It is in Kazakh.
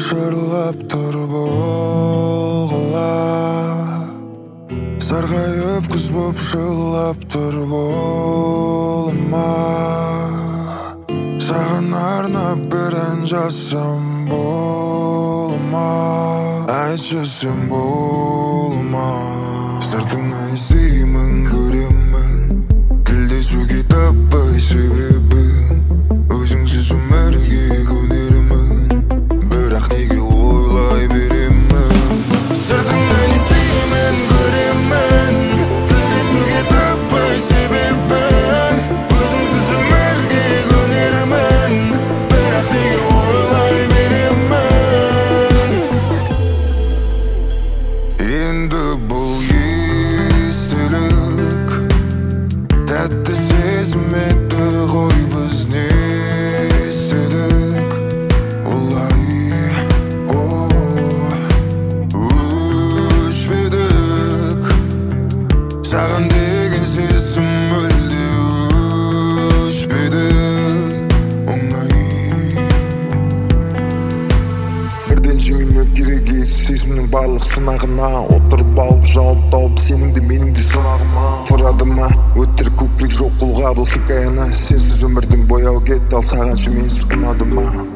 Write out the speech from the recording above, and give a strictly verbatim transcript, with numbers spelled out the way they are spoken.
шырлап тұр болғыла, сарғайып күз боп жылап тұр болыма. Саған арнап бір ән жазсам болыма, айтшы сен болыма. Сыртыңнан естимін, көремін, тілдесуге таппай себебін. Өзіңсіз өмірге көнермін, бірақ неге ойлай беремін. Сыртыңнан естимін, көремін, тілдесуге таппай себебін. Өзіңсіз өмірге көнермін, бірақ неге ойлай беремін. Енді бұл естілік тәтті сезім еді ғой, біз не істедік олай, өшпедік. Саған деген сезім мүлде өшпеді оңай. Бірден жеңілмек керек еді сезімнің барлық сынағына. Отырып алып жауап тауып сенің де менің де сұрағыма. Тұрады ма өтірік көкірек жоқ қолға бұл хикаяны. Сенсіз өмірдің бояуы кетті, ал сағаншы менсіз ұнады ма?